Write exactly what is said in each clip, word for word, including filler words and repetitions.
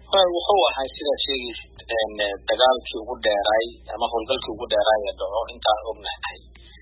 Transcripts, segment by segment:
wuxuu ahaa sida sheegay dagaalkii ugu dheeray ama howlgalkii ugu dheeray ee dhaco intaan ognahay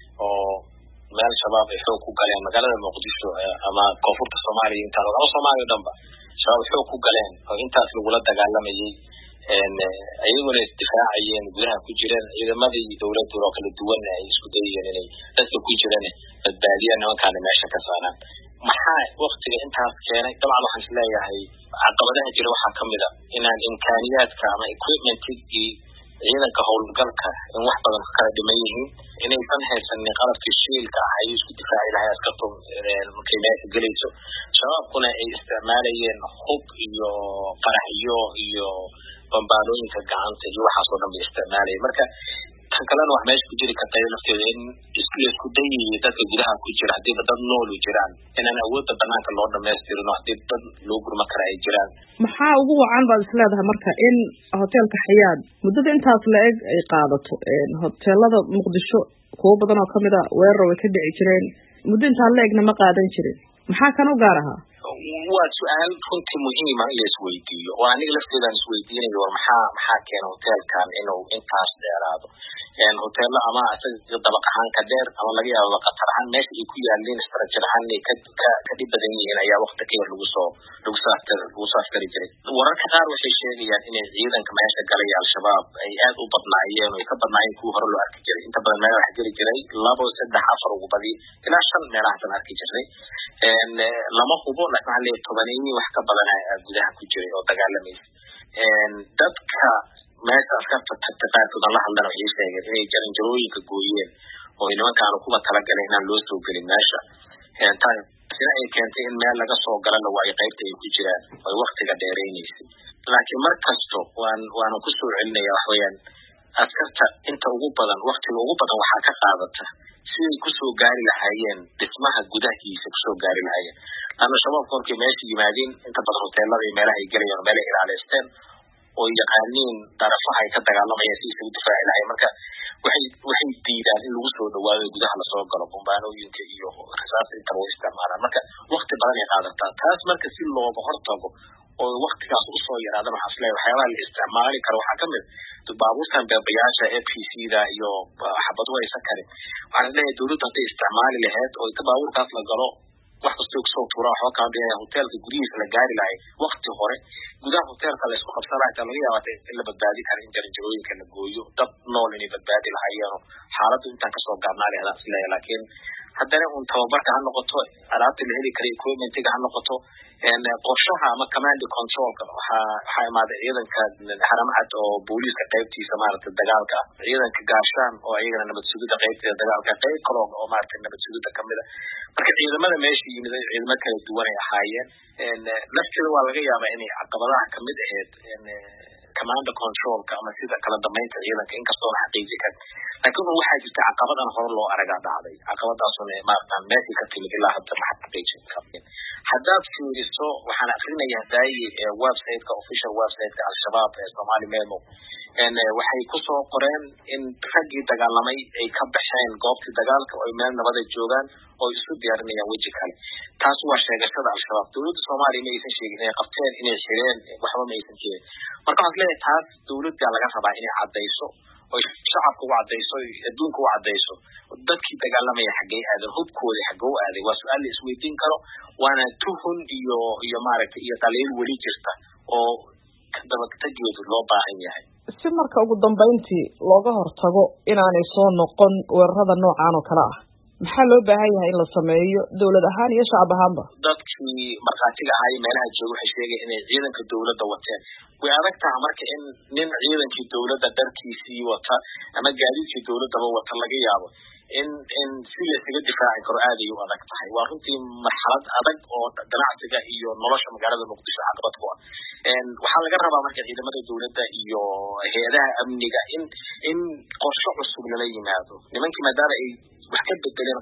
oo meel shabaab ay xoog ku galeen magaalada Muqdisho ama koonfurta Soomaaliya inta laga Soomaaliya dhanba shabaab xoog ku galeen oo intaas lagu dagaalamayay een ayaguna isdifaacayeen gudaha ku jireen ciidamadii dawladda oo kala duwan ay isku dayeen inay dadka ku jireen badbaadiyaan nimankaan meesha ka saaraan maxaa waqtiga intaas keenay dabcan waxaan isleeyahay caqabadaha jira waxaa kamid ah inaan imkaaniyaadka ama equipmentkii ciidanka howlgalka in wax badan kala dhiman yihiin inay san haysan qalabkii shiilka ay isku difaaci lahayd askartu markay meesha galayso shabaabkuna ay isticmaalayeen hub iyo qaraxyo iyo bambaanooyinka gacanta iyo waxaas oo dhan bay isticmaalayeen marka tan kalena wax meesha ku jiri karta lafteeda in isku isku dayay dadka gudaha ku jira hadii dad nool u jiraan inaan awoodda banaanka loo dhameystirno hadii dad loo gurma kara ay jiraan maxaa ugu wacan baad isleedahay marka in hotelka Xayaad muddada intaas la eg ay qaadato een hotelada Muqdisho kuwa badan oo kamid ah weerar way ka dhici jireen muddo inta la egna ma qaadan jirin maxaa kan u gaar ahaa waa su'aal runtii muhiim ah in la isweydiiyo oo aniga lafteeda isweydiinayo war maxaa maxaa keenay hotelkan inuu intaas dheeraado een hoteelada ama asaga dabaq ahaan ka dheer ama laga yaabo qatar ahaan meesha ay ku yaaleen structure ahaan ka ka dib badan yihiin ayaa waqti ka yar lagu soo lagu saaftar lagu saaftar jiray wararka qaar waxay sheegayaan in ciidanka meesha galay al-shabaab ay aad u badnaayeen oo ka badnaayeen kuwa hore loo arki jiray inta badan meelaha geli jiray labo saddex afar ugu badi ilaa shan meelaha tan arki jiray een lama hubo laakiin hal iyo toban wax ka badan ay gudaha ku jiray oo dagaalamay een dadka meesha askarta taqaaqada la hadlana waxay sheegeen inay jaran jarooyinka gooyeen oo nimankaan kuwa tala galay inaan loo soo gelin meesha een tan sida ay keentay in meel laga soo galana waa qaybta ay ku jiraan oo waqtiga dheereynaysa laakiin markasto waan waan ku soo celinaya wax weeyaan askarta inta ugu badan waqtiga ugu badan waxa ka qaadata si ay ku soo gaari lahaayeen dhismaha gudahiisa ku soo gaari lahaayeen ama shabaabku markay meesha yimaadeen inta badan hoteelada iyo meelaha ay galayaan meel ay ilaaleysteen oo yaqaaniin darafaha ay ka dagaalamayaan si ay u difaaci lahaayeen marka waxay waxay diidaan in lagu soo dhawaado gudaha la soo galo bombaanooyinka iyo rasaas inta loo isticmaalaa marka waqti badan ay qaadataa taas marka si looga hortago oo waqtigaas u soo yaraado waxa isleeyahay waxyaalaha la isticmaali karo waxa kamid baabuurtan beebayaasha A P C-da iyo xabad way sakare waxaan leeyahay dawladda ay isticmaali lahayd oo inta baabuurkaas la galo wax kasta oo soo tuura waxa ka mid ah hotelka gurigiisa la gaari lahay waqti hore gudaha hotelka la isku qabsanaa inta laga yaabo in la badbaadi karo in jaran jarooyinka la gooyo dad nool inay badbaadi lahaayeen xaaladdu inta ka soo gaarnaa leeyahay isleeyahay laakiin haddana un tababarka ha noqoto alaabta la heli karo equipmentiga ha noqoto een qorshaha ama command controlka waxa waxa imaada ciidanka haramcad oo booliska qaybtiisa maaragtay dagaalka ciidanka gaashaan oo ayagana nabad sugidda qaybtiisa dagaalka qayb kale oo maaragtay nabad sugidda kamid ah marka ciidamada meesha yimid ciidamo kala duwan ay ahaayeen een lafteeda waa laga yaabaa inay caqabadaha kamid ahayd een command controlka ama sida kala dambeynta ciidanka inkastoo la xaqiijin karo laakiin waxaa jirta caqabadan hore loo aragaa dhacday caqabadaasuna maaragtay meesha ka timid ilaa hadda la xaqiijin karo haddaad fiiriso waxaan akrinayaa daayi website-ka official website-ka al-shabaab ee Somali Memo een waxay ku soo qoreen in raggii dagaalamay ay ka baxeen goobtii dagaalka oo meel nabad ah joogaan oo isu diyaarinayaan waji kale taas waa sheegashada al-shabaab dawladda Soomaaliya ma aysan sheegin inay qabteen inay xireen waxba ma aysan sheegin marka waxaan leeyahay taas dawladda laga rabaa inay cadeyso oo shacabku u cadeyso adduunku u cadeyso dadkii dagaalamaya xagee aadan hubkooda xagee u aaday waa su'aal la isweydiin karo waana tuhun iyo iyo maaragtay iyo qaleel wali jirta oo dabaqtageedu loo baahan yahay si marka ugu dambeyntii looga hortago inaanay soo noqon weerarada noocan oo kala ah maxaa loo baahan yahay in la sameeyo dawlad ahaan iyo shacab ahaanba dadkii markaatiga ahay meelaha jooga waxay sheegeen inay ciidanka dawladda wateen way adag tahay marka in nin ciidankii dawladda darkiisii wata ama gaadiidkii dawladda wata laga yaabo in in si la isaga difaaci karo aad ay u adag tahay waa runtii marxalad adag oo ganacsiga iyo nolosha magaalada Muqdisho caqabad ku ah een waxa laga rabaa marka ciidamada dawladda iyo hay'adaha amniga in in qorshe cusub la yimaado nimankii maadaama ay wax ka bedeleen qaab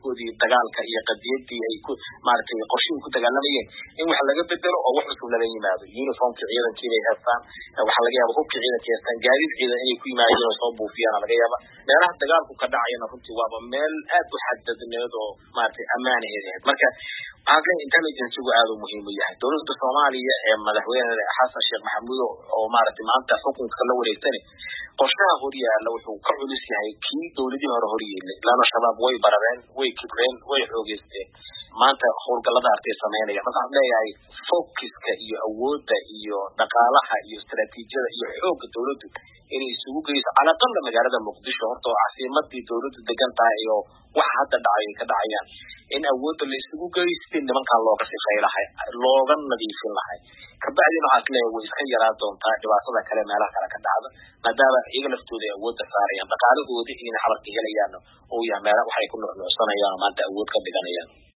mowqifkoodii dagaalka iyo qadiyadii ay ku maaragtay qorshihi ku dagaalamayeen in wax laga bedelo oo wax cusub laga yimaado uniformka ciidankii bay haystaan waxaa laga yaaba hubkii ciidankii haystaan gaadiid ciidan inay ku yimaadeen oo soo buufiyaan laga yaaba meelaha dagaalku ka dhacayana runtii waaba meel aad u xadadneed oo maaragtay ammaanaheed marka waxaa intelligence-gu aad u muhiim u yahay dowladda Soomaaliya ee madaxweyne Xasan Sheekh Maxamuud oo maaragtay maanta xukunka la wareegtay qorshaha horiyaala wuxuu ka culus yahay kii dowladii hore horiyay laana shabaab way barareen way kibreen way xoogeysteen maanta howlgallada artay sameynaya marka aan leeyahay focuska iyo awoodda iyo dhaqaalaha iyo istaraatiijiyada iyo xoogga dowladdu inay isugu geyso calaqalda magaalada Muqdisho horta caasimadii dowladdu degan tahay iyo waxa hadda dhacay ka dhacayaan in awoodda la isugu geysto nimanka looga sifaylahay looga nadiifin lahay kabacdina waxa kale way iska yaraa doontaa dhibaatada kale meelaha kale ka dhacda maadaama iyaga laftooda awoodda saarayaan dhaqaalahoodii inay xabarka helayaan oo yaa meelaha waxay ku nuucsanayaan maanta awood ka dhiganayaan